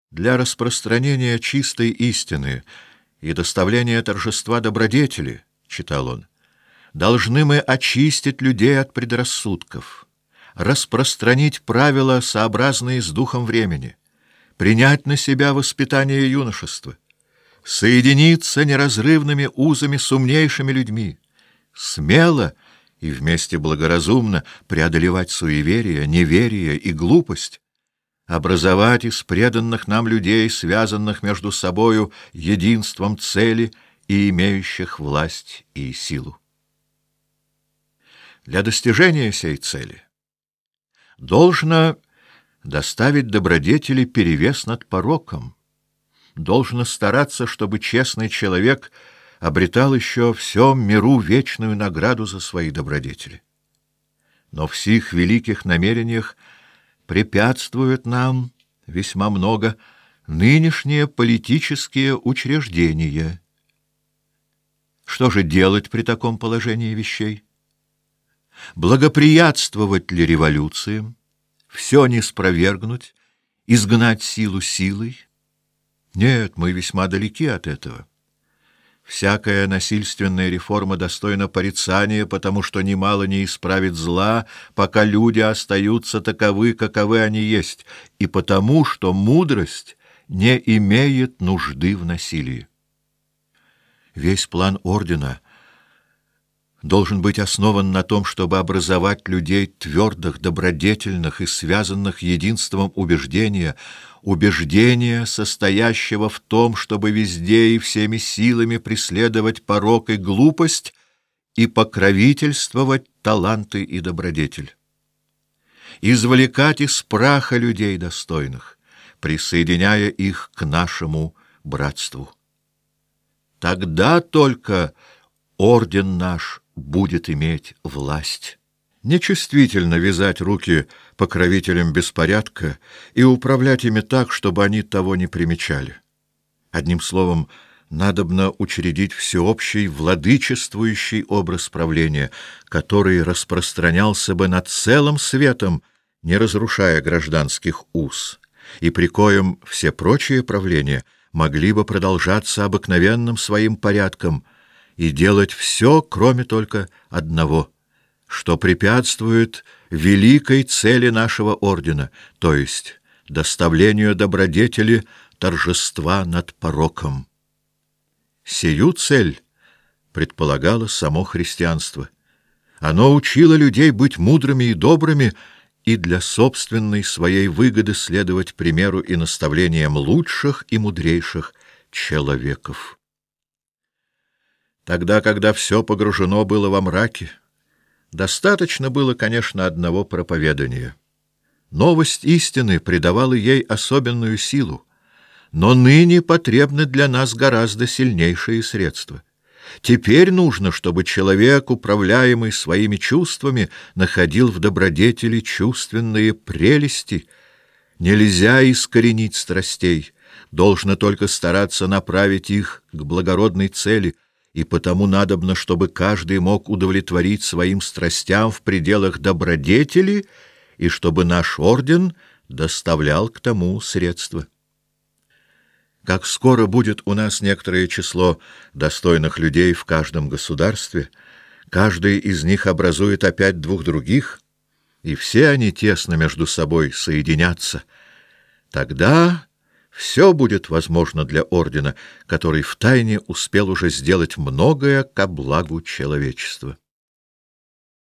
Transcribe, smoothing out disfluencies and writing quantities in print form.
Для распространения чистой истины и доставления торжества добродетели, читал он, должны мы очистить людей от предрассудков, распространить правила, сообразные с духом времени, принять на себя воспитание юношества, соединиться неразрывными узами с умнейшими людьми, смело и вместе благоразумно преодолевать суеверие, неверие и глупость, образовать из преданных нам людей, связанных между собою единством цели и имеющих власть и силу. Для достижения сей цели должно доставить добродетели перевес над пороком, должно стараться, чтобы честный человек обретал еще в всем миру вечную награду за свои добродетели. Но в сих великих намерениях препятствуют нам весьма много нынешние политические учреждения. Что же делать при таком положении вещей? Благоприятствовать ли революциям, все не спровергнуть, изгнать силу силой? Нет, мы весьма далеки от этого. Всякая насильственная реформа достойна порицания, потому что немало не исправит зла, пока люди остаются таковы, каковы они есть, и потому что мудрость не имеет нужды в насилии. Весь план ордена должен быть основан на том, чтобы образовать людей твердых, добродетельных и связанных единством убеждения, состоящего в том, чтобы везде и всеми силами преследовать порок и глупость и покровительствовать таланты и добродетель. Извлекать из праха людей достойных, присоединяя их к нашему братству. Тогда только орден наш будет иметь власть. Нечувствительно вязать руки покровителям беспорядка и управлять ими так, чтобы они того не примечали. Одним словом, надобно учредить всеобщий владычествующий образ правления, который распространялся бы над целым светом, не разрушая гражданских уз, и при коем все прочие правления могли бы продолжаться обыкновенным своим порядком и делать все, кроме только одного, что препятствует великой цели нашего ордена, то есть доставлению добродетели торжества над пороком. Сию цель предполагало само христианство. Оно учило людей быть мудрыми и добрыми и для собственной своей выгоды следовать примеру и наставлениям лучших и мудрейших человеков. Тогда, когда все погружено было во мраке, достаточно было, конечно, одного проповедания. Новость истины придавала ей особенную силу, но ныне потребны для нас гораздо сильнейшие средства. Теперь нужно, чтобы человек, управляемый своими чувствами, находил в добродетели чувственные прелести. Нельзя искоренить страстей, должно только стараться направить их к благородной цели, и потому надобно, чтобы каждый мог удовлетворить своим страстям в пределах добродетели, и чтобы наш орден доставлял к тому средства. Как скоро будет у нас некоторое число достойных людей в каждом государстве, каждый из них образует опять двух других, и все они тесно между собой соединятся, тогда все будет возможно для ордена, который втайне успел уже сделать многое ко благу человечества.